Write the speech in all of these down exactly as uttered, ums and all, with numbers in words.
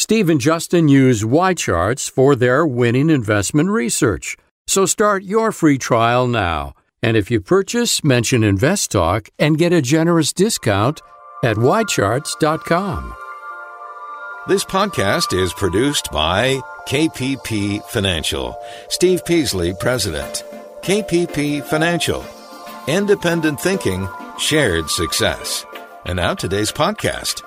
Steve and Justin use Y-Charts for their winning investment research. So start your free trial now. And if you purchase, mention InvestTalk and get a generous discount at y charts dot com. This podcast is produced by K P P Financial. Steve Peasley, President. K P P Financial. Independent thinking, shared success. And now today's podcast.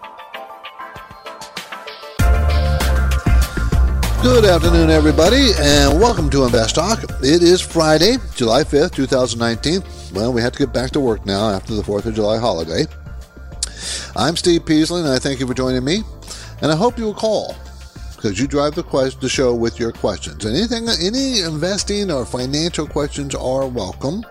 Good afternoon, everybody, and welcome to Invest Talk. It is Friday, July fifth, twenty nineteen. Well, we have to get back to work now after the fourth of July holiday. I'm Steve Peasley, and I thank you for joining me. And I hope you will call, because you drive the, quest- the show with your questions. And anything, any investing or financial questions are welcome.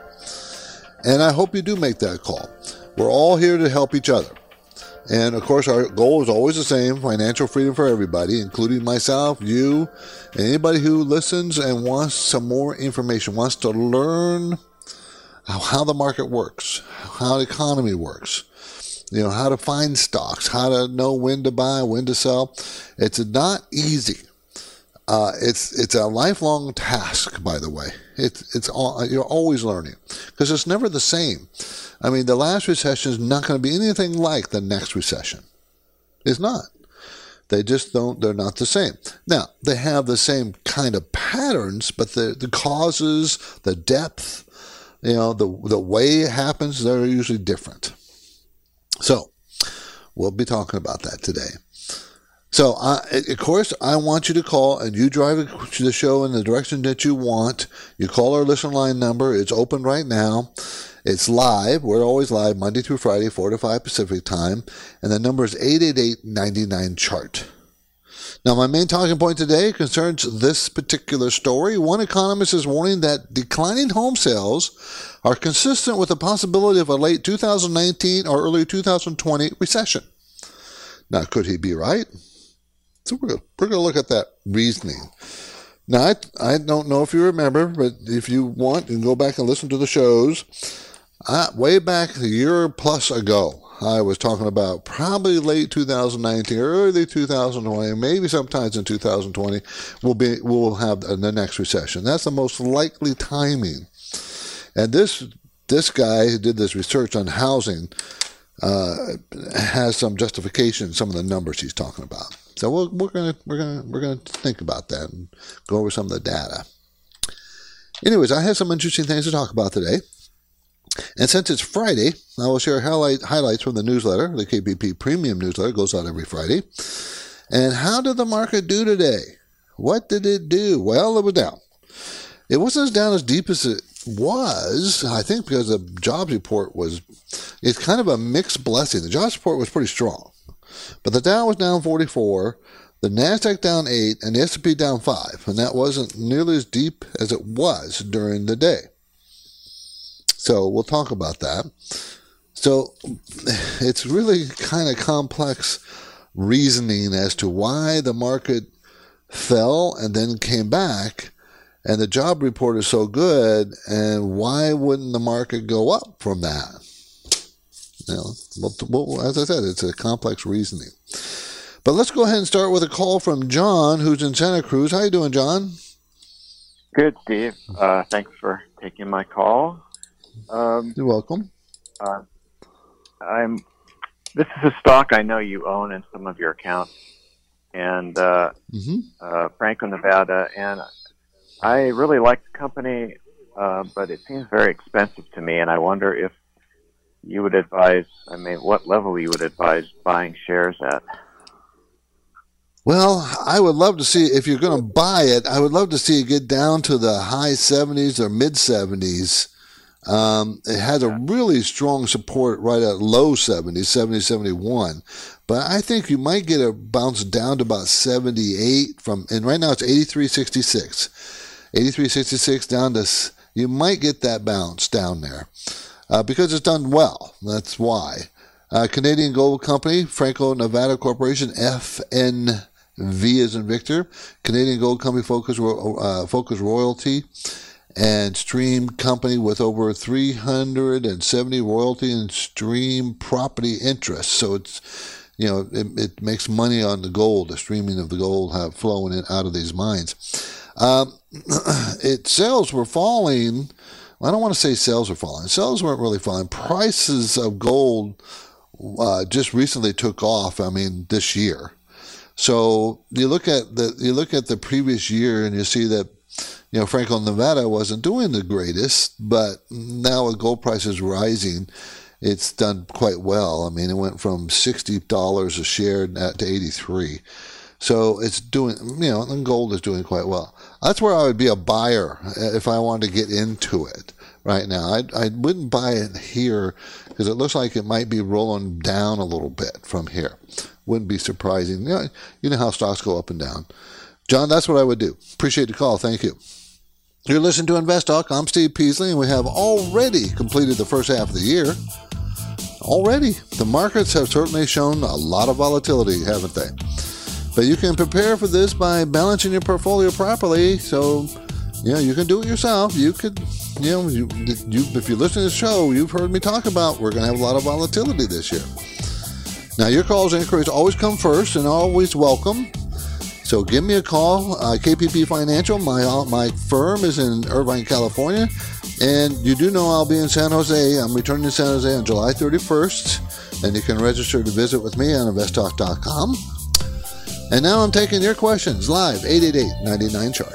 And I hope you do make that call. We're all here to help each other. And, of course, our goal is always the same, financial freedom for everybody, including myself, you, and anybody who listens and wants some more information, wants to learn how the market works, how the economy works, you know, how to find stocks, how to know when to buy, when to sell. It's not easy. Uh, it's it's a lifelong task, by the way. It's it's all, you're always learning because it's never the same. I mean, the last recession is not going to be anything like the next recession. It's not. They just don't. They're not the same. Now they have the same kind of patterns, but the the causes, the depth, you know, the the way it happens, they're usually different. So we'll be talking about that today. So, uh, of course, I want you to call, and you drive the show in the direction that you want. You call our listen line number. It's open right now. It's live. We're always live Monday through Friday, four to five Pacific time. And the number is eight eight eight, nine nine, chart. Now, my main talking point today concerns this particular story. One economist is warning that declining home sales are consistent with the possibility of a late two thousand nineteen or early two thousand twenty recession. Now, could he be right? So we're going we're to look at that reasoning. Now, I, I don't know if you remember, but if you want, you can go back and listen to the shows. I, way back a year plus ago, I was talking about probably late two thousand nineteen, early two thousand twenty, maybe sometimes in two thousand twenty, we'll be we'll have the next recession. That's the most likely timing. And this this guy who did this research on housing uh, has some justification in some of the numbers he's talking about. So we're, we're gonna we're gonna we're gonna think about that and go over some of the data. Anyways, I have some interesting things to talk about today. And since it's Friday, I will share highlight, highlights from the newsletter. The K P P Premium newsletter goes out every Friday. And how did the market do today? What did it do? Well, it was down. It wasn't as down as deep as it was, I think, because the jobs report was, it's kind of a mixed blessing. The jobs report was pretty strong. But the Dow was down forty-four, the NASDAQ down eight, and the S and P down five. And that wasn't nearly as deep as it was during the day. So we'll talk about that. So it's really kind of complex reasoning as to why the market fell and then came back, and the job report is so good, and why wouldn't the market go up from that? You know, well, well, as I said, it's a complex reasoning. But let's go ahead and start with a call from John, who's in Santa Cruz. How you doing, John? Good, Steve. Uh, thanks for taking my call. Um, You're welcome. Uh, I'm. This is a stock I know you own in some of your accounts, and uh, mm-hmm. uh, Franco-Nevada, and I really like the company, uh, but it seems very expensive to me, and I wonder if you would advise, I mean, what level you would advise buying shares at? Well, I would love to see, if you're going to buy it, I would love to see it get down to the high seventies or mid seventies. Um, it has a really strong support right at low seventies, seventy, seventy-one. But I think you might get a bounce down to about seventy-eight from, and right now it's eighty-three sixty-six. eighty-three sixty-six down to, you might get that bounce down there. Uh, because it's done well. That's why. Uh, Canadian Gold Company, Franco-Nevada Corporation, F N V as in Victor, Canadian Gold Company, Focus, uh, Focus Royalty, and Stream Company with over three hundred seventy royalty and stream property interests. So it's you know, it, it makes money on the gold, the streaming of the gold have flowing in out of these mines. Um, it sales were falling. I don't want to say sales were falling. Sales weren't really falling. Prices of gold uh, just recently took off. I mean, this year. So you look at the you look at the previous year, and you see that, you know, Franco-Nevada wasn't doing the greatest, but now with gold prices rising, it's done quite well. I mean, it went from sixty dollars a share to eighty-three. So it's doing, you know, and gold is doing quite well. That's where I would be a buyer if I wanted to get into it right now. I I wouldn't buy it here because it looks like it might be rolling down a little bit from here. Wouldn't be surprising. You know, you know how stocks go up and down. John, that's what I would do. Appreciate the call. Thank you. You're listening to Invest Talk. I'm Steve Peasley, and we have already completed the first half of the year. Already. The markets have certainly shown a lot of volatility, haven't they? But you can prepare for this by balancing your portfolio properly. So, you know, you can do it yourself. You could, you know, you, you, if you listen to the show, you've heard me talk about we're going to have a lot of volatility this year. Now, your calls and inquiries always come first and always welcome. So give me a call. Uh, K P P Financial, my uh, my firm is in Irvine, California. And you do know I'll be in San Jose. I'm returning to San Jose on July thirty-first. And you can register to visit with me on invest talk dot com. And now I'm taking your questions live, eight eight eight, nine nine, chart.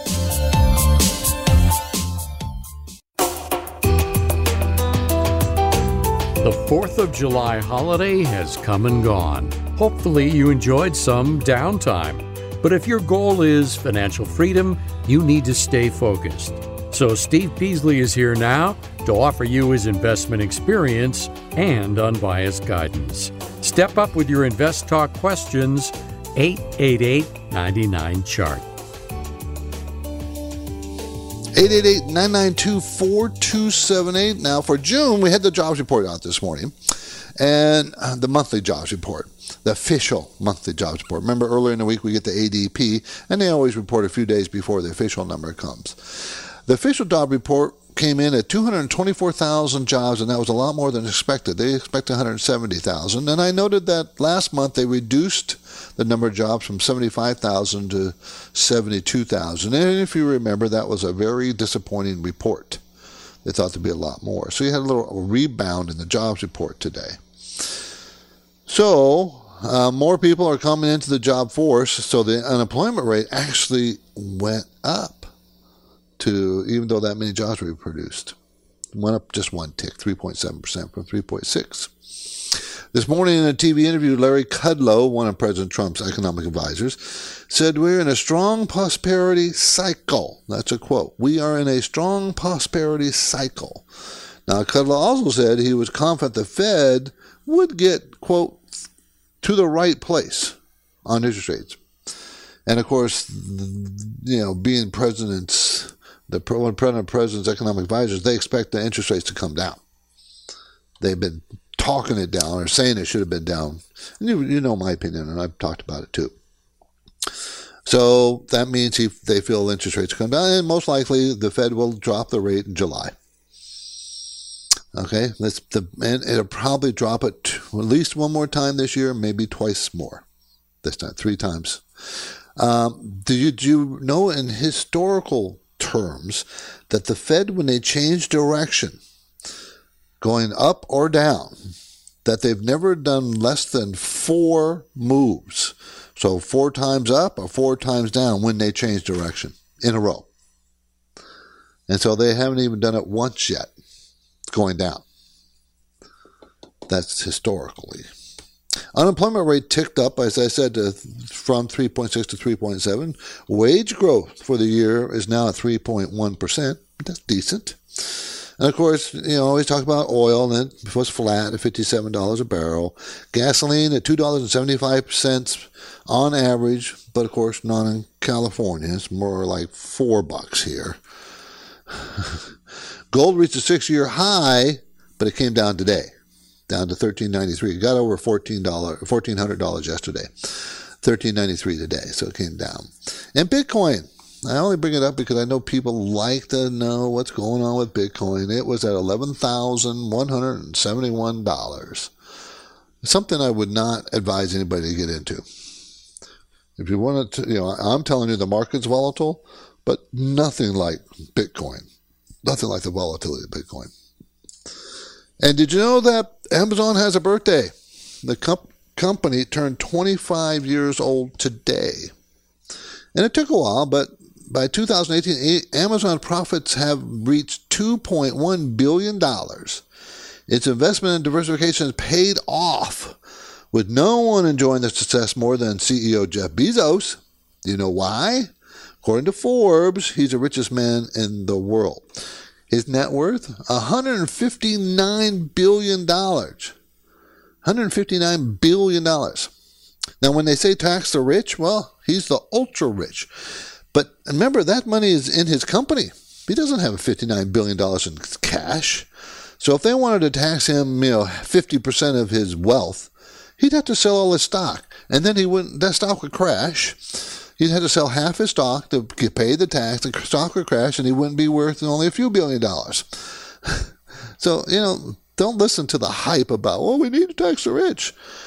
The fourth of July holiday has come and gone. Hopefully you enjoyed some downtime. But if your goal is financial freedom, you need to stay focused. So Steve Peasley is here now to offer you his investment experience and unbiased guidance. Step up with your Invest Talk questions, eight eight eight, nine nine, chart. eight eight eight, nine nine two, four two seven eight. Now, for June, we had the jobs report out this morning, and uh, the monthly jobs report, the official monthly jobs report. Remember, earlier in the week, we get the A D P, and they always report a few days before the official number comes. The official job report came in at two hundred twenty-four thousand jobs, and that was a lot more than expected. They expected one hundred seventy thousand, and I noted that last month they reduced the number of jobs from seventy-five thousand to seventy-two thousand. And if you remember, that was a very disappointing report. They thought there'd be a lot more. So you had a little rebound in the jobs report today. So uh, more people are coming into the job force, so the unemployment rate actually went up to, even though that many jobs were produced. Went up just one tick, three point seven percent from three point six. This morning in a T V interview, Larry Kudlow, one of President Trump's economic advisors, said we're in a strong prosperity cycle. That's a quote. We are in a strong prosperity cycle. Now, Kudlow also said he was confident the Fed would get, quote, to the right place on interest rates. And, of course, you know, being president's, the president president's economic advisors, they expect the interest rates to come down. They've been talking it down or saying it should have been down. And you, you know my opinion, and I've talked about it too. So that means he, they feel interest rates come down, and most likely the Fed will drop the rate in July. Okay, that's the and it'll probably drop it at least one more time this year, maybe twice more. This time, three times. Um, do you do you know in historical terms that the Fed, when they change direction, going up or down, that they've never done less than four moves. So four times up or four times down when they change direction in a row. And so they haven't even done it once yet, going down. That's historically. Unemployment rate ticked up, as I said, to, from three point six to three point seven. Wage growth for the year is now at three point one percent. That's decent. And, of course, you know, always talk about oil, and it was flat at fifty-seven dollars a barrel. Gasoline at two dollars and seventy-five cents on average, but, of course, not in California. It's more like four bucks here. Gold reached a six-year high, but it came down today, down to thirteen ninety-three. It got over fourteen dollars, fourteen hundred dollars yesterday, thirteen ninety-three today, so it came down. And Bitcoin. I only bring it up because I know people like to know what's going on with Bitcoin. It was at eleven thousand one hundred seventy-one dollars. something I would not advise anybody to get into. If you want to, you know, I'm telling you the market's volatile, but nothing like Bitcoin. Nothing like the volatility of Bitcoin. And did you know that Amazon has a birthday? The comp- company turned twenty-five years old today. And it took a while, but by two thousand eighteen, Amazon profits have reached two point one billion dollars. Its investment in diversification has paid off, with no one enjoying the success more than C E O Jeff Bezos. Do you know why? According to Forbes, he's the richest man in the world. His net worth, one hundred fifty-nine billion dollars. one hundred fifty-nine billion dollars. Now, when they say tax the rich, well, he's the ultra rich. But remember, that money is in his company. He doesn't have fifty-nine billion dollars in cash. So if they wanted to tax him, you know, fifty percent of his wealth, he'd have to sell all his stock. And then he wouldn't, that stock would crash. He'd have to sell half his stock to get paid the tax. The stock would crash, and he wouldn't be worth only a few billion dollars. So, you know, don't listen to the hype about, oh, we need to tax the rich.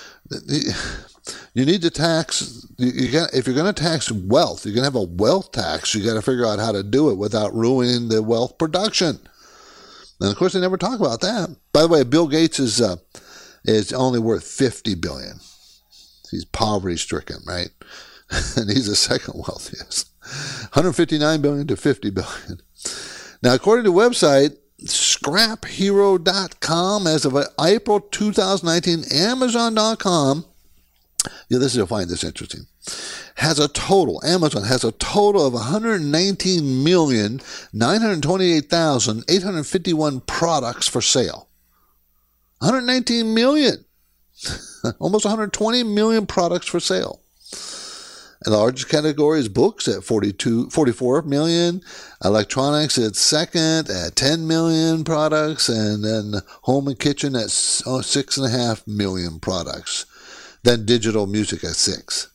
You need to tax, you got, if you're going to tax wealth, you're going to have a wealth tax, you got to figure out how to do it without ruining the wealth production. And of course, they never talk about that. By the way, Bill Gates is uh, is only worth fifty billion dollars. He's poverty stricken, right? And he's the second wealthiest. one hundred fifty-nine billion dollars to fifty billion dollars. Now, according to the website, scrap hero dot com, as of April two thousand nineteen, Amazon dot com, yeah, this is, you'll find this interesting, has a total, Amazon has a total of one hundred nineteen million, nine hundred twenty-eight thousand, eight hundred fifty-one products for sale. one hundred nineteen million. Almost one hundred twenty million products for sale. And the largest category is books at forty-two, forty-four million, electronics at second at ten million products, and then home and kitchen at six and a half million products. Then digital music at six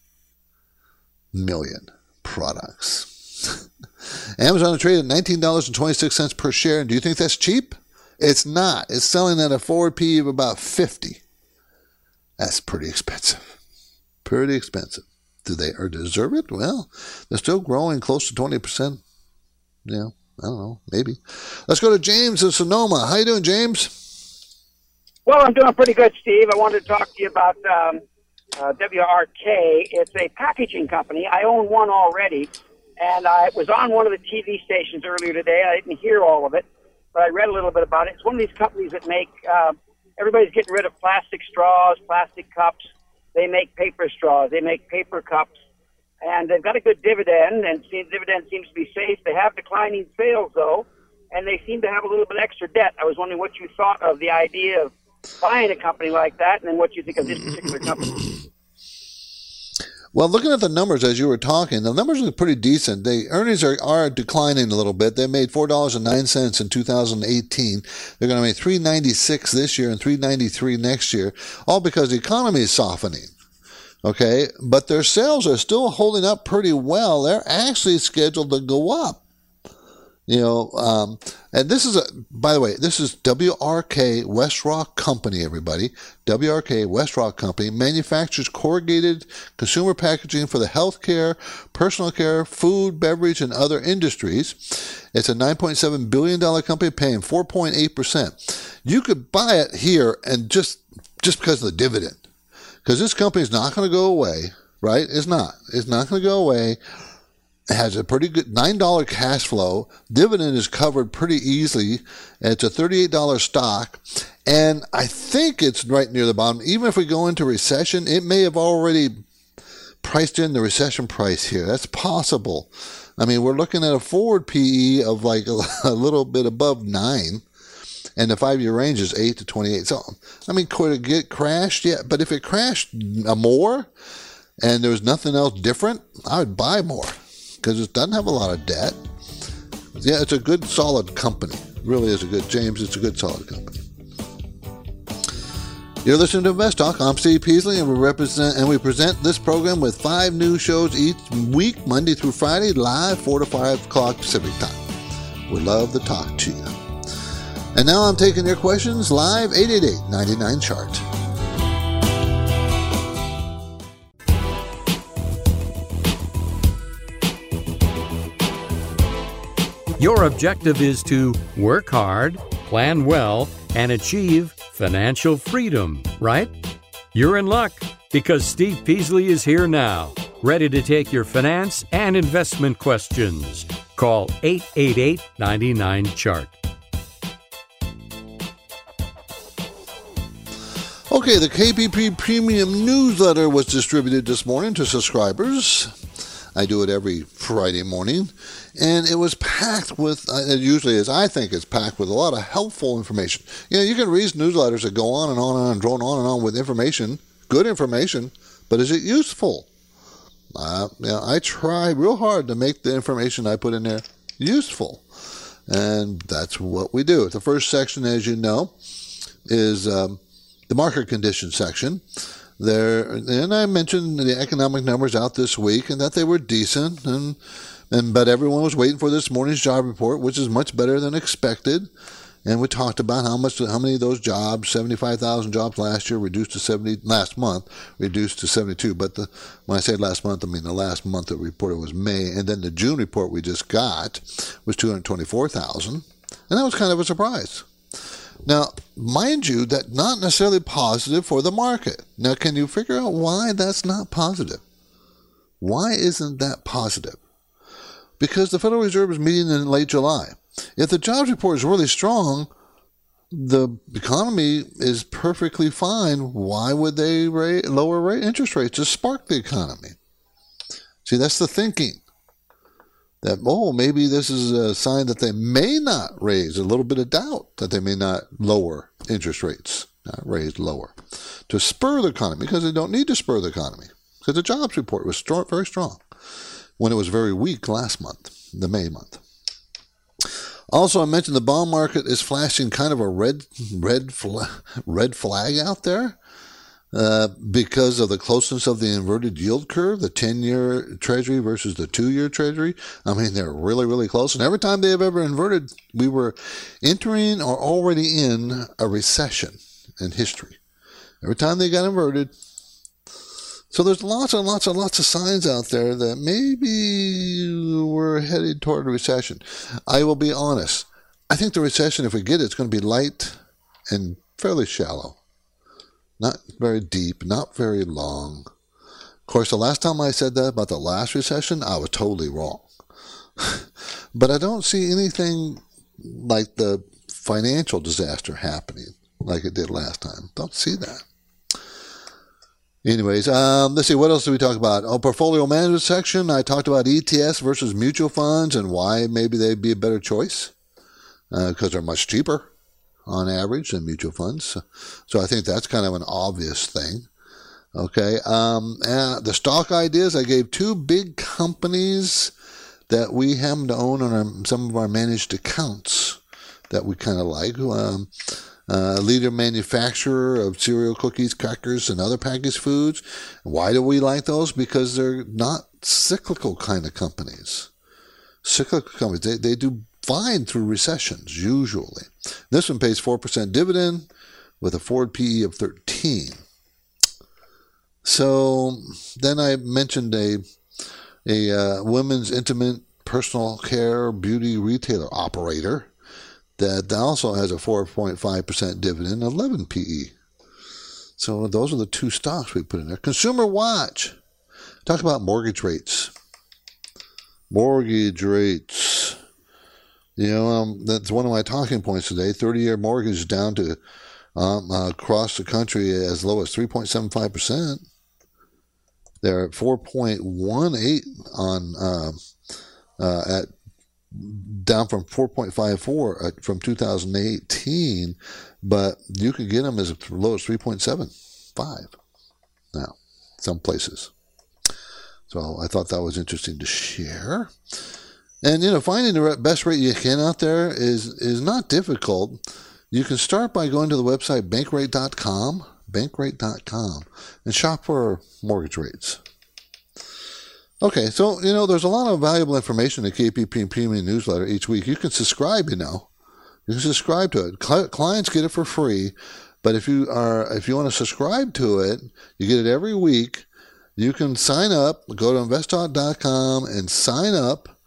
million products. Amazon is traded at nineteen dollars and twenty-six cents per share. And do you think that's cheap? It's not. It's selling at a forward P E of about fifty. That's pretty expensive. Pretty expensive. Do they or deserve it? Well, they're still growing close to twenty percent. Yeah, I don't know. Maybe. Let's go to James in Sonoma. How you doing, James? Well, I'm doing pretty good, Steve. I wanted to talk to you about um, uh, W R K. It's a packaging company. I own one already, and I was on one of the T V stations earlier today. I didn't hear all of it, but I read a little bit about it. It's one of these companies that make, uh, everybody's getting rid of plastic straws, plastic cups. They make paper straws. They make paper cups. And they've got a good dividend, and the dividend seems to be safe. They have declining sales, though, and they seem to have a little bit extra debt. I was wondering what you thought of the idea of buying a company like that, and then what you think of this particular company. Well, looking at the numbers as you were talking, the numbers look pretty decent. The earnings are, are declining a little bit. They made four dollars and nine cents in two thousand eighteen. They're going to make three dollars and ninety-six cents this year and three dollars and ninety-three cents next year, all because the economy is softening. Okay, but their sales are still holding up pretty well. They're actually scheduled to go up. You know, um, and this is a, by the way, this is W R K WestRock Company, everybody. W R K WestRock Company manufactures corrugated consumer packaging for the healthcare, personal care, food, beverage, and other industries. It's a nine point seven billion dollars company paying four point eight percent. You could buy it here and just, just because of the dividend. Because this company is not going to go away, right? It's not. It's not going to go away. It has a pretty good nine dollars cash flow. Dividend is covered pretty easily. It's a thirty-eight dollars stock. And I think it's right near the bottom. Even if we go into recession, it may have already priced in the recession price here. That's possible. I mean, we're looking at a forward P E of like a, a little bit above nine. And the five-year range is eight to twenty-eight. So, I mean, could it get crashed? Yeah. But if it crashed more and there was nothing else different, I would buy more. Because it doesn't have a lot of debt. Yeah, it's a good, solid company. It really is a good, James, it's a good, solid company. You're listening to Invest Talk. I'm Steve Peasley, and we represent and we present this program with five new shows each week, Monday through Friday, live, four to five o'clock Pacific time. We love to talk to you. And now I'm taking your questions live, eight eight eight, nine nine, chart. Your objective is to work hard, plan well, and achieve financial freedom, right? You're in luck because Steve Peasley is here now, ready to take your finance and investment questions. Call eight eight eight, nine nine, C H A R T. Okay, the K P P Premium Newsletter was distributed this morning to subscribers. I do it every Friday morning, and it was packed with, it usually is, I think it's packed with a lot of helpful information. You know, you can read newsletters that go on and on and on, drone on and on with information, good information, but is it useful? Uh, you know, I try real hard to make the information I put in there useful, and that's what we do. The first section, as you know, is um, the market conditions section. There, and I mentioned the economic numbers out this week and that they were decent, and and but everyone was waiting for this morning's job report, which is much better than expected. And we talked about how much, how many of those jobs, seventy-five thousand jobs last year, reduced to seventy last month, reduced to seventy-two. But the, when I say last month, I mean the last month that we reported was May, and then the June report we just got was two hundred twenty-four thousand, and that was kind of a surprise. Now, mind you, that's not necessarily positive for the market. Now, can you figure out why that's not positive? Why isn't that positive? Because the Federal Reserve is meeting in late July. If the jobs report is really strong, the economy is perfectly fine. Why would they rate, lower rate interest rates to spark the economy? See, that's the thinking. That, oh, maybe this is a sign that they may not raise, a little bit of doubt that they may not lower interest rates, not raise lower, to spur the economy, because they don't need to spur the economy, because the jobs report was strong, very strong when it was very weak last month, the May month. Also, I mentioned the bond market is flashing kind of a red, red, flag, red flag out there. Uh, because of the closeness of the inverted yield curve, the ten-year Treasury versus the two-year Treasury. I mean, they're really, really close. And every time they have ever inverted, we were entering or already in a recession in history. Every time they got inverted. So there's lots and lots and lots of signs out there that maybe we're headed toward a recession. I will be honest. I think the recession, if we get it, it's going to be light and fairly shallow. Not very deep, not very long. Of course, the last time I said that about the last recession, I was totally wrong. But I don't see anything like the financial disaster happening like it did last time. Don't see that. Anyways, um, let's see, what else did we talk about? Oh, portfolio management section. I talked about E T Fs versus mutual funds and why maybe they'd be a better choice because uh, they're much cheaper on average than mutual funds. So I think that's kind of an obvious thing. Okay. Um, and the stock ideas, I gave two big companies that we happen to own on our, some of our managed accounts that we kind of like. Um, uh, leader manufacturer of cereal, cookies, crackers, and other packaged foods. Why do we like those? Because they're not cyclical kind of companies. Cyclical companies, they, they do fine through recessions, usually. This one pays four percent dividend with a forward P E of thirteen. So then I mentioned a a uh, women's intimate personal care beauty retailer operator that also has a four point five percent dividend, eleven P E. So those are the two stocks we put in there. Consumer Watch. Talk about mortgage rates. Mortgage rates. You know, um, that's one of my talking points today. thirty-year mortgage is down to um, uh, across the country as low as three point seven five percent. They're at four point one eight on uh, uh, at down from four point five four uh, from two thousand eighteen, but you can get them as low as three point seven five now, some places. So I thought that was interesting to share. And, you know, finding the best rate you can out there is, is not difficult. You can start by going to the website bankrate dot com, bankrate dot com, and shop for mortgage rates. Okay, so, you know, there's a lot of valuable information in the K P P Premium Newsletter each week. You can subscribe, you know. You can subscribe to it. Clients get it for free, but if you are if you want to subscribe to it, you get it every week. You can sign up, go to invest talk dot com and sign up,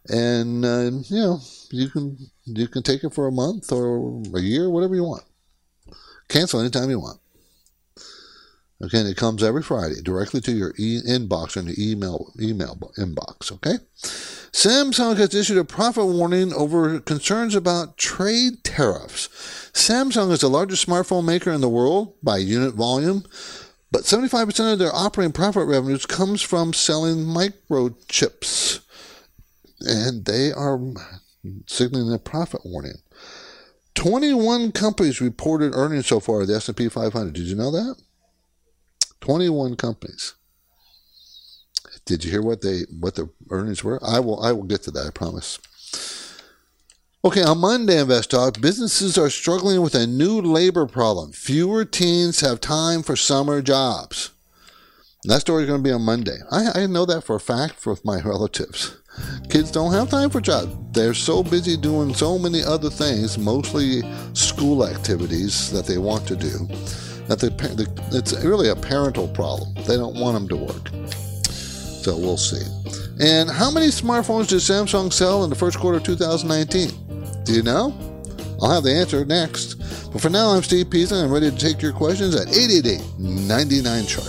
And, uh, you know, you can you can take it for a month or a year, whatever you want. Cancel anytime you want. Okay, and it comes every Friday directly to your e- inbox or your email email inbox, okay? Samsung has issued a profit warning over concerns about trade tariffs. Samsung is the largest smartphone maker in the world by unit volume, but seventy-five percent of their operating profit revenues comes from selling microchips. And they are signaling a profit warning. twenty-one companies reported earnings so far at the S and P five hundred. Did you know that? twenty-one companies. Did you hear what they what the earnings were? I will I will get to that, I promise. Okay, on Monday, Invest Talk, businesses are struggling with a new labor problem. Fewer teens have time for summer jobs. And that story is going to be on Monday. I, I know that for a fact with my relatives. Kids don't have time for jobs. They're so busy doing so many other things, mostly school activities that they want to do, that they, it's really a parental problem. They don't want them to work. So we'll see. And how many smartphones did Samsung sell in the first quarter of two thousand nineteen? Do you know? I'll have the answer next. But for now, I'm Steve Peasley. I'm ready to take your questions at eight eight eight, nine nine, chart.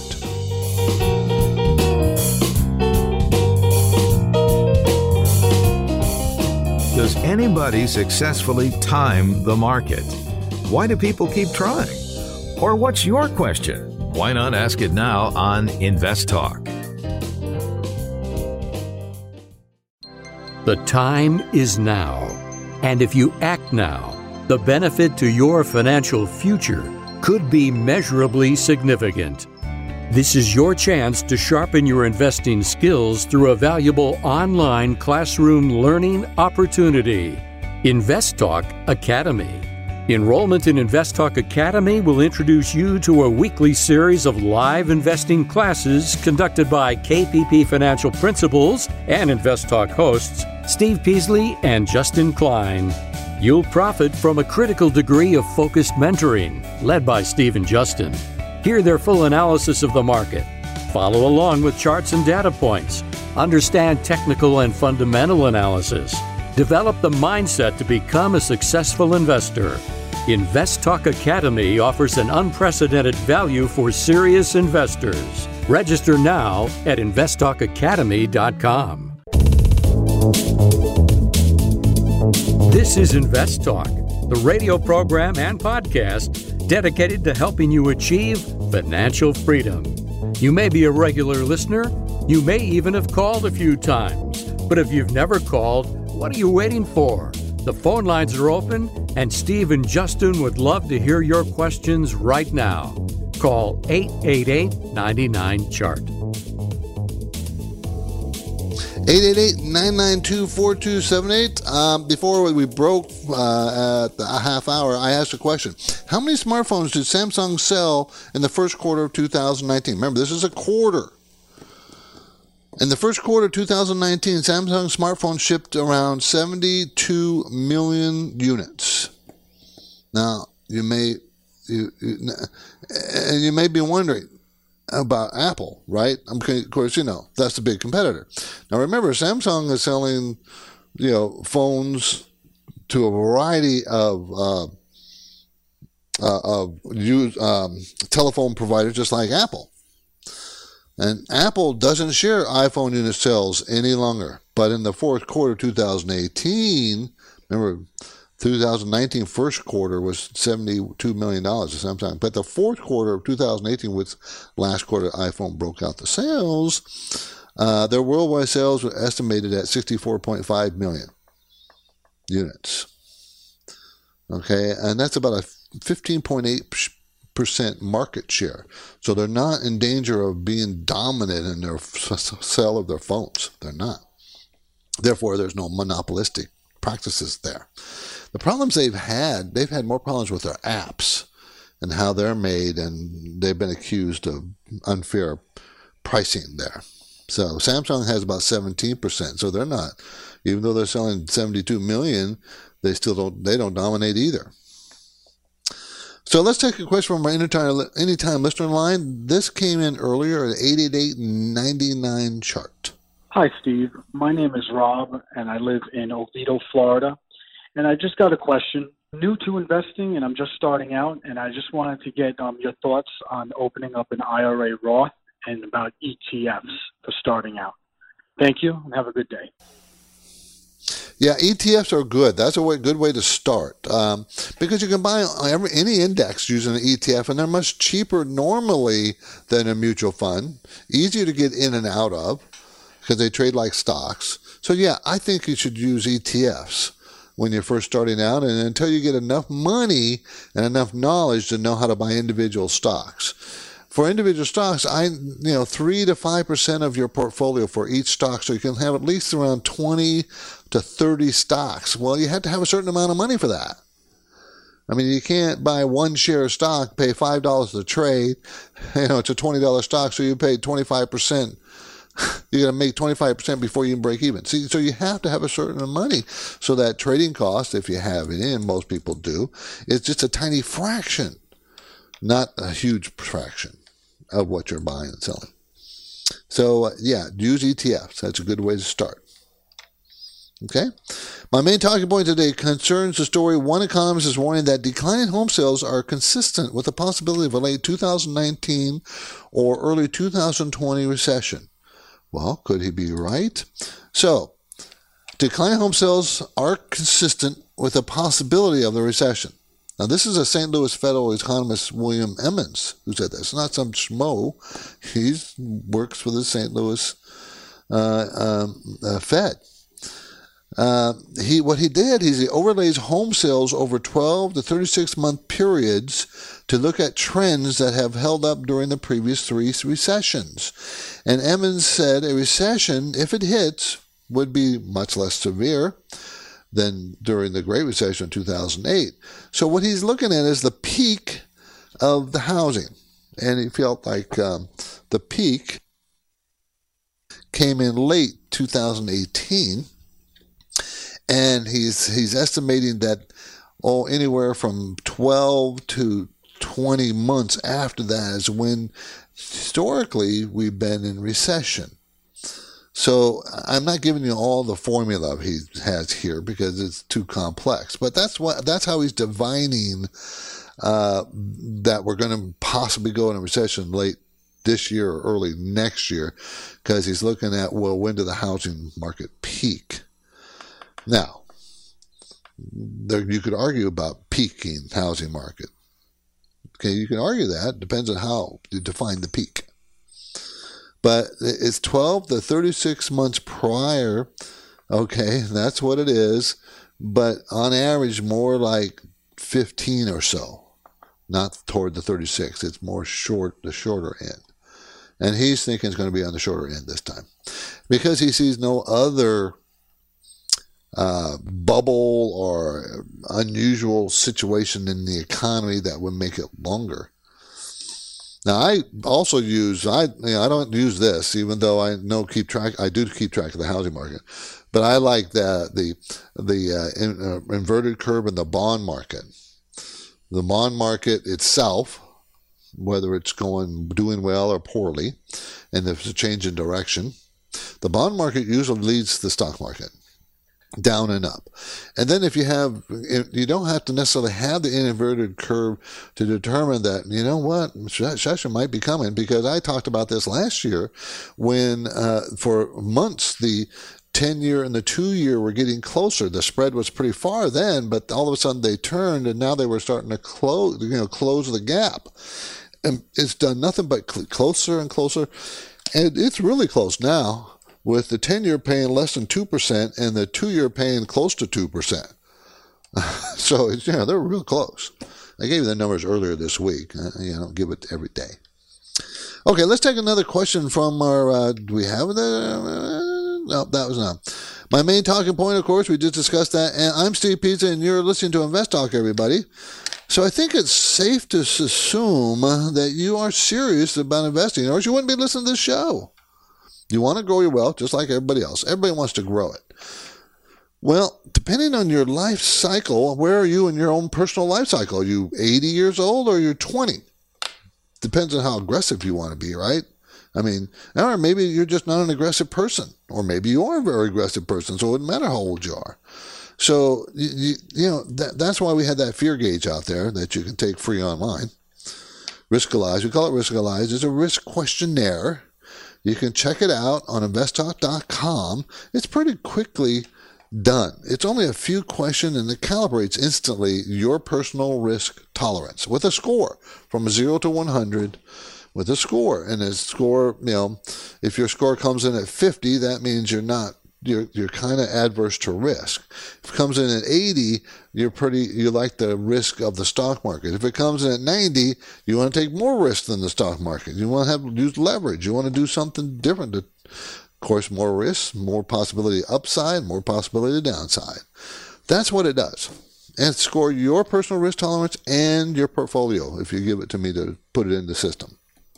Does anybody successfully time the market? Why do people keep trying? Or what's your question? Why not ask it now on Invest Talk? The time is now. And if you act now, the benefit to your financial future could be measurably significant. This is your chance to sharpen your investing skills through a valuable online classroom learning opportunity. Invest Talk Academy. Enrollment in Invest Talk Academy will introduce you to a weekly series of live investing classes conducted by K P P Financial Principals and Invest Talk hosts Steve Peasley and Justin Klein. You'll profit from a critical degree of focused mentoring led by Steve and Justin. Hear their full analysis of the market. Follow along with charts and data points. Understand technical and fundamental analysis. Develop the mindset to become a successful investor. Invest Talk Academy offers an unprecedented value for serious investors. Register now at invest talk academy dot com. This is Invest Talk, the radio program and podcast dedicated to helping you achieve financial freedom. You may be a regular listener. You may even have called a few times. But if you've never called, what are you waiting for? The phone lines are open, and Steve and Justin would love to hear your questions right now. Call eight eight eight, nine nine, chart. eight eight eight, nine nine two, four two seven eight. Um, before we broke uh, at the half hour, I asked a question. How many smartphones did Samsung sell in the first quarter of two thousand nineteen? Remember, this is a quarter. In the first quarter of two thousand nineteen, Samsung smartphones shipped around seventy-two million units. Now, you may, you, you, and you may be wondering about Apple, right? Of course, you know, that's the big competitor. Now, remember, Samsung is selling, you know, phones to a variety of uh, uh, of use, um, telephone providers, just like Apple. And Apple doesn't share iPhone unit sales any longer. But in the fourth quarter of two thousand eighteen, remember, two thousand nineteen first quarter was seventy-two million dollars for Samsung. But the fourth quarter of two thousand eighteen, with last quarter iPhone broke out the sales, uh, their worldwide sales were estimated at sixty-four point five million units. Okay, and that's about a fifteen point eight percent market share. So they're not in danger of being dominant in their sale of their phones. They're not. Therefore, there's no monopolistic practices there. The problems they've had, they've had more problems with their apps and how they're made, and they've been accused of unfair pricing there. So Samsung has about seventeen percent. So they're not, even though they're selling seventy-two million, they still don't, they don't dominate either. So let's take a question from our anytime, anytime listener line. This came in earlier at eight eight eight, nine nine, chart. Hi, Steve. My name is Rob, and I live in Oviedo, Florida. And I just got a question. New to investing, and I'm just starting out, and I just wanted to get um, your thoughts on opening up an I R A Roth and about E T Fs for starting out. Thank you, and have a good day. Yeah, E T Fs are good. That's a way, good way to start um, because you can buy every, any index using an E T F, and they're much cheaper normally than a mutual fund, easier to get in and out of because they trade like stocks. So, yeah, I think you should use E T Fs when you're first starting out, and until you get enough money and enough knowledge to know how to buy individual stocks. For individual stocks, I you know three to five percent of your portfolio for each stock, so you can have at least around twenty to thirty stocks. Well, you have to have a certain amount of money for that. I mean, you can't buy one share of stock, pay five dollars to trade. You know, it's a twenty dollars stock, so you pay twenty-five percent. You're going to make twenty-five percent before you can break even. See, so you have to have a certain amount of money. So that trading cost, if you have it, and most people do, is just a tiny fraction, not a huge fraction of what you're buying and selling. So, uh, yeah, use E T Fs. That's a good way to start. Okay? My main talking point today concerns the story one economist is warning that declining home sales are consistent with the possibility of a late two thousand nineteen or early two thousand twenty recession. Well, could he be right? So, declining home sales are consistent with the possibility of the recession. Now, this is a Saint Louis Federal economist, William Emmons, who said this. Not some schmo. He works for the Saint Louis uh, um, uh, Fed. Uh, he what he did is he overlays home sales over twelve to thirty-six month periods to look at trends that have held up during the previous three recessions. And Emmons said a recession, if it hits, would be much less severe than during the Great Recession in two thousand eight. So what he's looking at is the peak of the housing. And he felt like um, the peak came in late two thousand eighteen. And he's he's estimating that, oh, anywhere from twelve to twenty months after that is when historically we've been in recession. So I'm not giving you all the formula he has here because it's too complex. But that's what that's how he's divining uh, that we're going to possibly go in a recession late this year or early next year, because he's looking at, well, when did the housing market peak? Now, there, you could argue about peaking housing market. Okay, you can argue that. Depends on how you define the peak. But it's twelve to thirty-six months prior. Okay, that's what it is. But on average, more like fifteen or so. Not toward the thirty-six. It's more short, the shorter end. And he's thinking it's going to be on the shorter end this time, because he sees no other Uh, bubble or unusual situation in the economy that would make it longer. Now, I also use, I you know, I don't use this, even though I know keep track, I do keep track of the housing market, but I like the, the, the uh, in, uh, inverted curve in the bond market. The bond market itself, whether it's going, doing well or poorly, and there's a change in direction, the bond market usually leads the stock market down and up. And then if you have, you don't have to necessarily have the inverted curve to determine that, you know what, recession might be coming, because I talked about this last year when uh, for months the ten-year and the two-year were getting closer. The spread was pretty far then, but all of a sudden they turned, and now they were starting to close, you know, close the gap. And it's done nothing but cl- closer and closer. And it's really close now, with the ten-year paying less than two percent and the two-year paying close to two percent. So, it's, you know, they're real close. I gave you the numbers earlier this week. Uh, you know, give it every day. Okay, let's take another question from our, uh, do we have that? Uh, no, that was not. My main talking point, of course, we just discussed that. And I'm Steve Pizza, and you're listening to Invest Talk, everybody. So I think it's safe to assume that you are serious about investing, or else you wouldn't be listening to this show. You want to grow your wealth just like everybody else. Everybody wants to grow it. Well, depending on your life cycle, where are you in your own personal life cycle? Are you eighty years old or you're twenty? Depends on how aggressive you want to be, right? I mean, or maybe you're just not an aggressive person, or maybe you are a very aggressive person, so it wouldn't matter how old you are. So, you, you know, that, that's why we had that fear gauge out there that you can take free online. Riskalyze, we call it Riskalyze. It's a risk questionnaire. You can check it out on investtalk dot com. It's pretty quickly done. It's only a few questions, and it calibrates instantly your personal risk tolerance with a score from zero to one hundred. With a score, and a score, you know, if your score comes in at fifty, that means you're not, you're you're kind of adverse to risk. If it comes in at eighty, you're pretty, you like the risk of the stock market. If it comes in at ninety, you want to take more risk than the stock market. You want to have use leverage. You want to do something different. To, of course, more risk, more possibility upside, more possibility downside. That's what it does. And score your personal risk tolerance and your portfolio if you give it to me to put it in the system.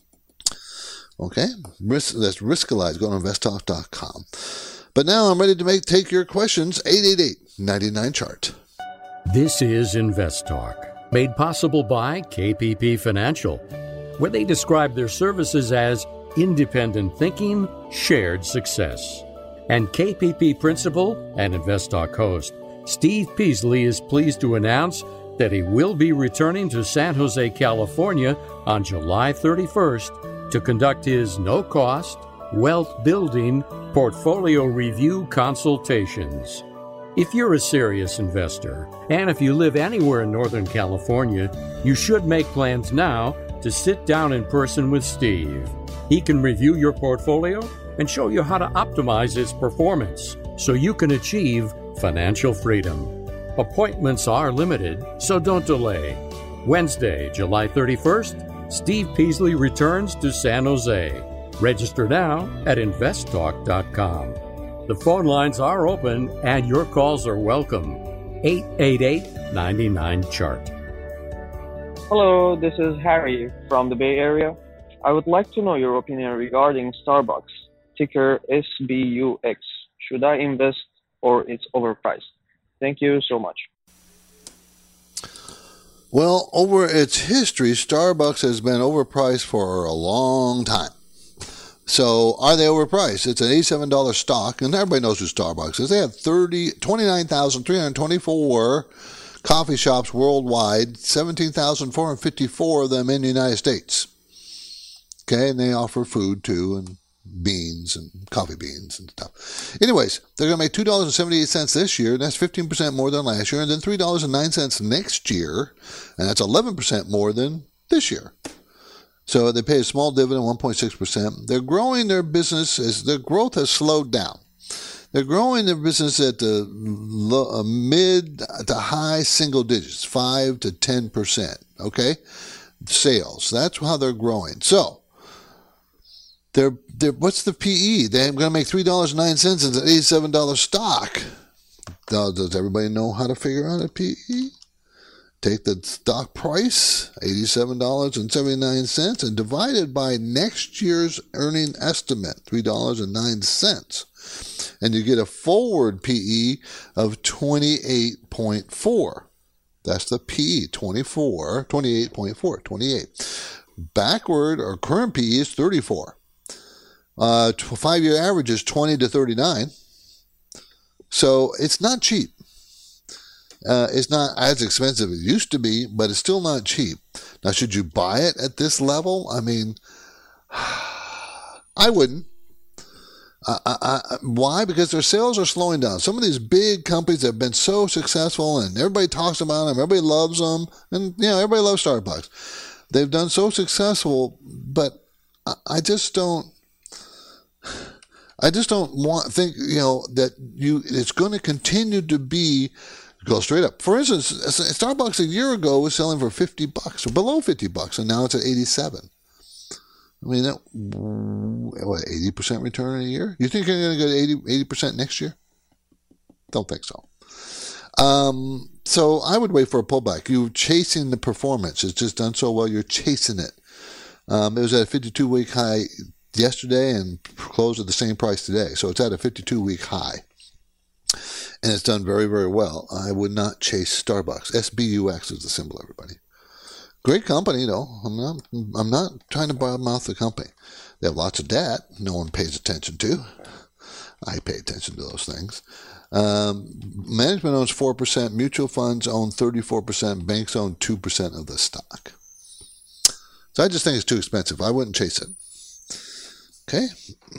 Okay, Risk, that's Riskalyze. Go to investtalk dot com. But now I'm ready to make take your questions. eight eight eight, nine nine, chart. This is Invest Talk, made possible by K P P Financial, where they describe their services as independent thinking, shared success. And K P P principal and Invest Talk host Steve Peasley is pleased to announce that he will be returning to San Jose, California on July thirty-first to conduct his no-cost, wealth-building portfolio review consultations. If you're a serious investor, and if you live anywhere in Northern California, you should make plans now to sit down in person with Steve. He can review your portfolio and show you how to optimize its performance so you can achieve financial freedom. Appointments are limited, so don't delay. Wednesday, July thirty-first, Steve Peasley returns to San Jose. Register now at invest talk dot com. The phone lines are open and your calls are welcome. eight eight eight, nine nine, chart. Hello, this is Harry from the Bay Area. I would like to know your opinion regarding Starbucks, ticker S B U X. Should I invest or it's overpriced? Thank you so much. Well, over its history, Starbucks has been overpriced for a long time. So are they overpriced? It's an eighty-seven dollars stock, and everybody knows who Starbucks is. They have twenty-nine thousand three hundred twenty-four coffee shops worldwide, seventeen thousand four hundred fifty-four of them in the United States. Okay, and they offer food too, and beans and coffee beans and stuff. Anyways, they're going to make two dollars and seventy-eight cents this year, and that's fifteen percent more than last year, and then three dollars and nine cents next year, and that's eleven percent more than this year. So they pay a small dividend, one point six percent. They're growing their business, as their growth has slowed down. They're growing their business at the low, uh, mid to high single digits, five to ten percent, okay? Sales, that's how they're growing. So, They're, they're, what's the P E? They're going to make three dollars and nine cents. It's an eighty-seven dollars stock. Now, does everybody know how to figure out a P E? Take the stock price, eighty-seven dollars and seventy-nine cents, and divide it by next year's earning estimate, three dollars and nine cents. And you get a forward P E of twenty-eight point four. That's the P E, twenty-four, twenty-eight point four, twenty-eight. Backward or current P E is thirty-four. Uh, five-year average is twenty to thirty-nine. So it's not cheap. Uh, it's not as expensive as it used to be, but it's still not cheap. Now, should you buy it at this level? I mean, I wouldn't. I, I, I, why? Because their sales are slowing down. Some of these big companies have been so successful, and everybody talks about them, everybody loves them, and you know everybody loves Starbucks. They've done so successful, but I, I just don't. I just don't want think you know that you. It's going to continue to be. Go straight up. For instance, Starbucks a year ago was selling for fifty bucks or below fifty bucks, and now it's at eighty-seven. I mean, that, what, eighty percent return in a year? You think you're going to go to eighty, eighty percent next year? Don't think so. Um, so I would wait for a pullback. You're chasing the performance. It's just done so well, you're chasing it. Um, it was at a fifty-two week high yesterday and closed at the same price today. So it's at a fifty-two week high. And it's done very, very well. I would not chase Starbucks. S B U X is the symbol, everybody. Great company, though. I'm not. I'm not trying to badmouth the company. They have lots of debt. No one pays attention to. I pay attention to those things. Um, management owns four percent. Mutual funds own thirty-four percent. Banks own two percent of the stock. So I just think it's too expensive. I wouldn't chase it. Okay.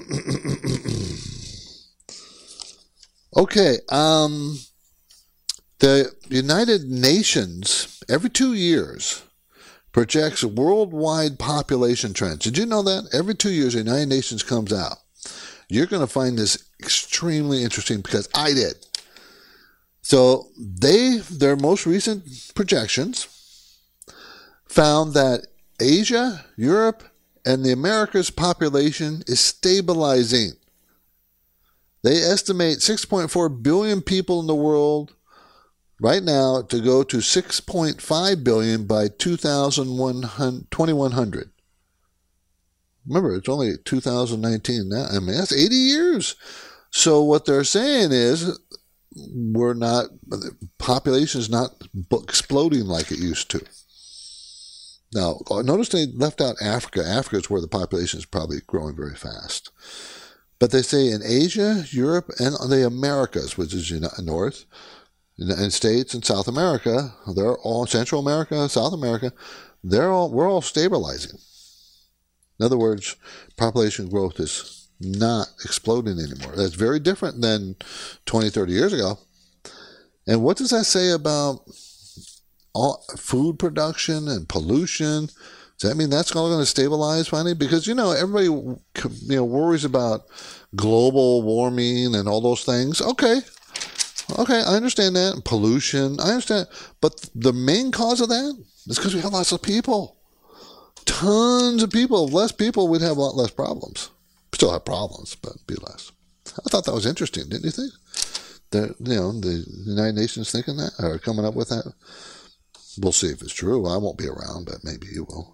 okay. Um, the United Nations, every two years, projects worldwide population trends. Did you know that? Every two years, the United Nations comes out. You're going to find this extremely interesting because I did. So they, their most recent projections found that Asia, Europe, and the Americas population is stabilizing. They estimate six point four billion people in the world right now to go to six point five billion by twenty-one hundred. Remember, it's only two thousand nineteen now. I mean, that's eighty years. So what they're saying is we're not, the population is not exploding like it used to. Now, notice they left out Africa. Africa is where the population is probably growing very fast. But they say in Asia, Europe, and the Americas, which is North, United States and South America, they're all, Central America, South America, they're all, we're all stabilizing. In other words, population growth is not exploding anymore. That's very different than twenty, thirty years ago. And what does that say about all food production and pollution? Does that mean that's all going to stabilize finally? Because, you know, everybody, you know, worries about global warming and all those things. Okay. Okay, I understand that. Pollution, I understand. But the main cause of that is because we have lots of people. Tons of people. If less people, we'd have a lot less problems. Still have problems, but be less. I thought that was interesting, didn't you think? The, you know, the United Nations thinking that, or coming up with that. We'll see if it's true. I won't be around, but maybe you will.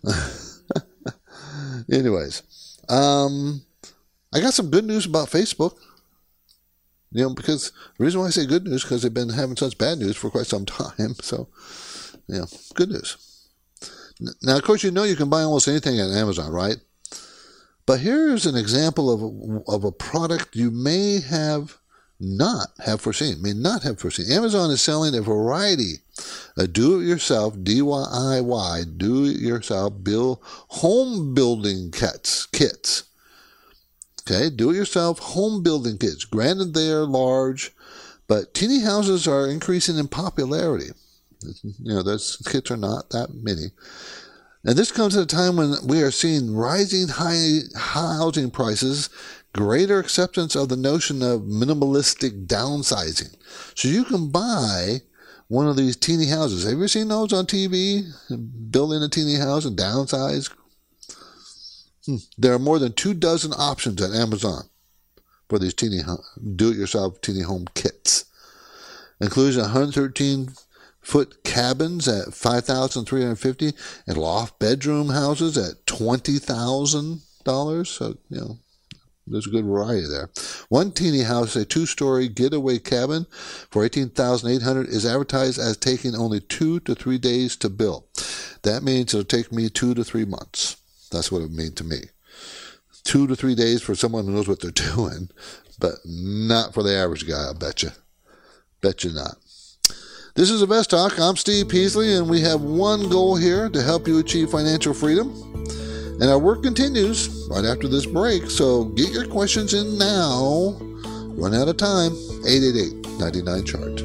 Anyways, um, I got some good news about Facebook. You know, because the reason why I say good news is because they've been having such bad news for quite some time. So, yeah, good news. Now, of course, you know you can buy almost anything on Amazon, right? But here's an example of a, of a product you may have not have foreseen, may not have foreseen. Amazon is selling a variety of do-it-yourself, D I Y, do-it-yourself build home building kits. kits. Okay, do-it-yourself home building kits. Granted, they are large, but teeny houses are increasing in popularity. You know, those kits are not that many. And this comes at a time when we are seeing rising high housing prices, greater acceptance of the notion of minimalistic downsizing. So you can buy one of these teeny houses. Have you ever seen those on T V? Building a teeny house and downsize? Hmm. There are more than two dozen options at Amazon for these teeny do-it-yourself teeny home kits. Includes one hundred thirteen foot cabins at five thousand three hundred fifty dollars and loft bedroom houses at twenty thousand dollars. So, you know, there's a good variety there. One teeny house, a two-story getaway cabin for eighteen thousand eight hundred dollars, is advertised as taking only two to three days to build. That means it'll take me two to three months. That's what it would mean to me. Two to three days for someone who knows what they're doing, but not for the average guy, I bet you. Bet you not. This is Invest Talk. I'm Steve Peasley, and we have one goal here to help you achieve financial freedom. And our work continues right after this break, so get your questions in now. Run out of time. eight eight eight, nine nine, C H A R T.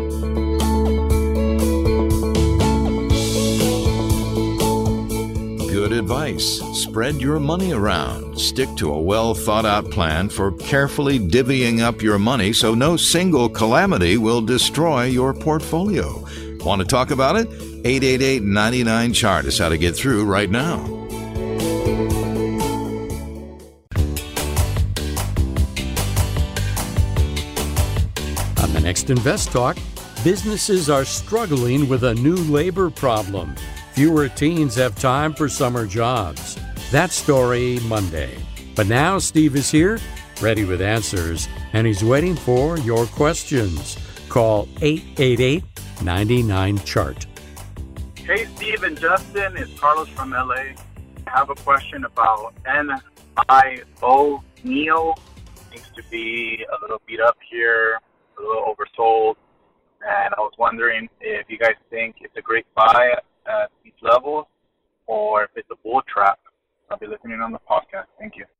Good advice. Spread your money around. Stick to a well-thought-out plan for carefully divvying up your money so no single calamity will destroy your portfolio. Want to talk about it? eight eight eight, nine nine, C H A R T is how to get through right now. On the next Invest Talk, businesses are struggling with a new labor problem. Fewer teens have time for summer jobs. That story Monday. But now Steve is here, ready with answers, and he's waiting for your questions. Call eight eight eight, nine nine, C H A R T. Hey, Steve and Justin, it's Carlos from L A. I have a question about N I O, N I O. Seems to be a little beat up here, a little oversold. And I was wondering if you guys think it's a great buy at these levels or if it's a bull trap. I'll be listening on the podcast. Thank you.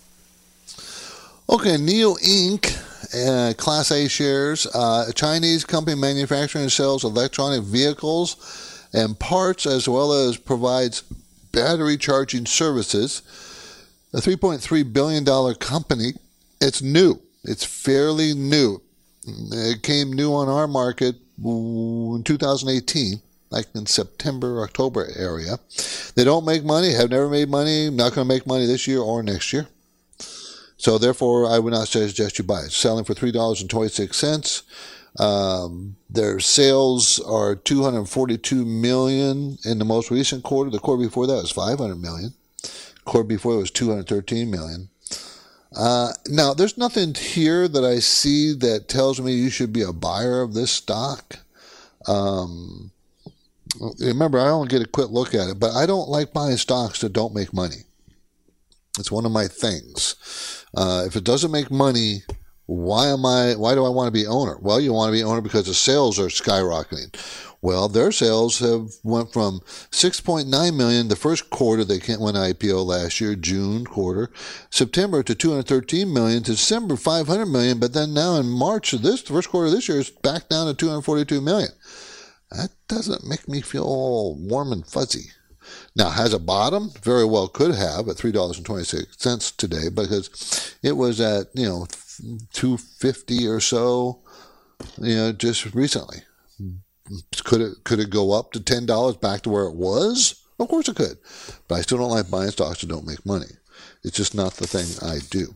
Okay, N I O Incorporated. Uh, Class A shares, uh, a Chinese company manufacturing and sells electronic vehicles and parts, as well as provides battery charging services. A three point three billion dollars company. It's new. It's fairly new. It came new on our market in two thousand eighteen, like in September, October area. They don't make money, have never made money, not going to make money this year or next year. So therefore, I would not suggest you buy it. Selling for three dollars and twenty-six cents. Um, their sales are two hundred forty-two million dollars in the most recent quarter. The quarter before that was five hundred million dollars. The quarter before it was two hundred thirteen million dollars. Uh, now, there's nothing here that I see that tells me you should be a buyer of this stock. Um, remember, I only get a quick look at it, but I don't like buying stocks that don't make money. It's one of my things. Uh, if it doesn't make money, why am I? Why do I want to be owner? Well, you want to be owner because the sales are skyrocketing. Well, their sales have went from six point nine million dollars the first quarter they went I P O last year, June quarter, September to two hundred thirteen million dollars, December five hundred million dollars, but then now in March of this, the first quarter of this year, is back down to two hundred forty-two million dollars. That doesn't make me feel all warm and fuzzy. Now, has a bottom? Very well could have at three dollars and twenty-six cents today, because it was at, you know, two fifty or so, you know, just recently. Could it could it go up to ten dollars back to where it was? Of course it could. But I still don't like buying stocks that don't make money. It's just not the thing I do.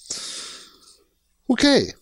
Okay.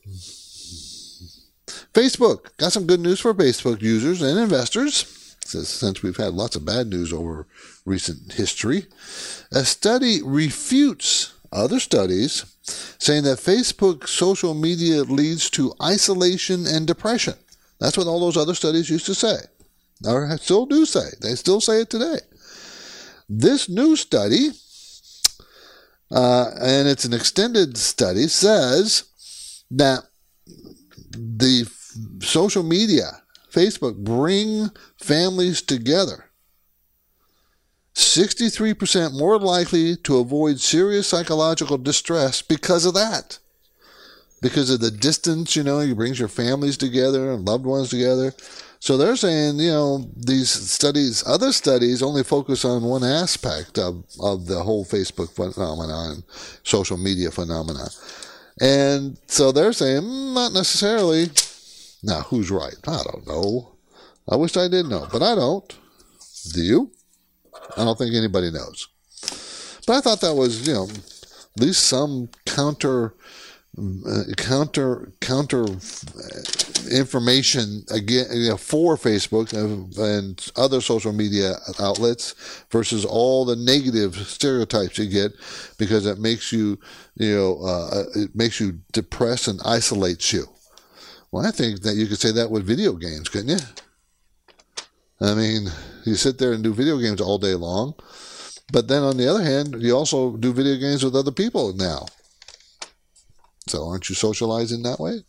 Facebook. Got some good news for Facebook users and investors, since we've had lots of bad news over recent history. A study refutes other studies saying that Facebook social media leads to isolation and depression. That's what all those other studies used to say, or still do say. They still say it today. This new study, uh, and it's an extended study, says that the f- social media, Facebook, bring families together. sixty-three percent more likely to avoid serious psychological distress because of that. Because of the distance, you know, it brings your families together and loved ones together. So they're saying, you know, these studies, other studies only focus on one aspect of, of the whole Facebook phenomenon, social media phenomenon. And so they're saying, mm, not necessarily. Now, who's right? I don't know. I wish I did know, but I don't. Do you? I don't think anybody knows. But I thought that was, you know, at least some counter, uh, counter, counter information again, you know, for Facebook and, and other social media outlets versus all the negative stereotypes you get, because it makes you, you know, uh, it makes you depressed and isolates you. Well, I think that you could say that with video games, couldn't you? I mean, you sit there and do video games all day long, but then on the other hand, you also do video games with other people now. So aren't you socializing that way?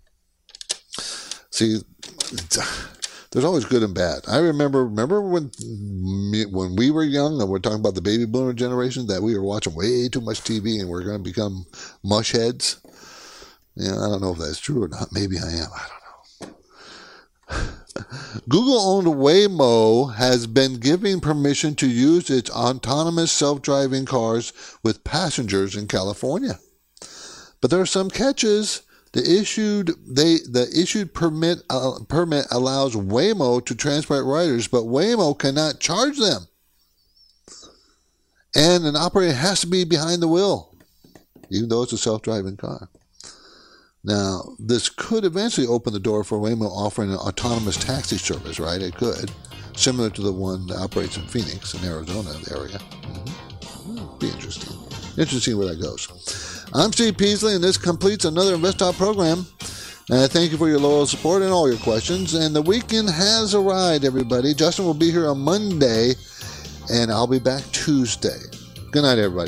See, there's always good and bad. I remember, remember when when we were young, and we're talking about the baby boomer generation, that we were watching way too much T V and we're going to become mush heads. Yeah, I don't know if that's true or not. Maybe I am. I don't know. Google-owned Waymo has been given permission to use its autonomous self-driving cars with passengers in California. But there are some catches. The issued they the issued permit uh, permit allows Waymo to transport riders, but Waymo cannot charge them. And an operator has to be behind the wheel, even though it's a self-driving car. Now, this could eventually open the door for Waymo offering an autonomous taxi service, right? It could, similar to the one that operates in Phoenix, in Arizona area. Mm-hmm. Be interesting. Interesting where that goes. I'm Steve Peasley, and this completes another InvestTalk program. Uh, thank you for your loyal support and all your questions. And the weekend has arrived, everybody. Justin will be here on Monday, and I'll be back Tuesday. Good night, everybody.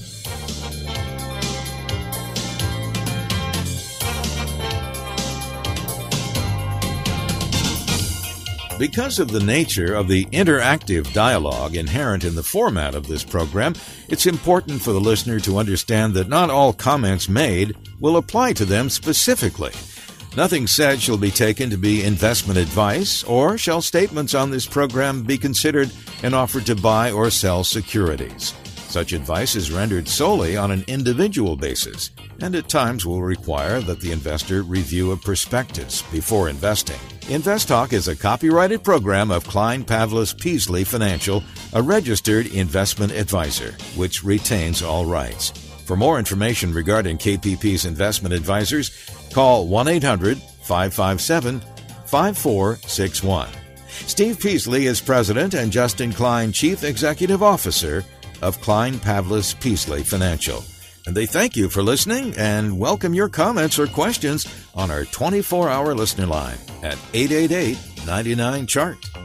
Because of the nature of the interactive dialogue inherent in the format of this program, it's important for the listener to understand that not all comments made will apply to them specifically. Nothing said shall be taken to be investment advice, or shall statements on this program be considered an offer to buy or sell securities. Such advice is rendered solely on an individual basis, and at times will require that the investor review a prospectus before investing. InvestTalk is a copyrighted program of Klein Pavlis Peasley Financial, a registered investment advisor, which retains all rights. For more information regarding K P P's investment advisors, call one eight hundred five five seven five four six one. Steve Peasley is President and Justin Klein Chief Executive Officer of Klein Pavlis Peasley Financial. And they thank you for listening and welcome your comments or questions on our twenty-four hour listener line at eight eight eight, nine nine, C H A R T.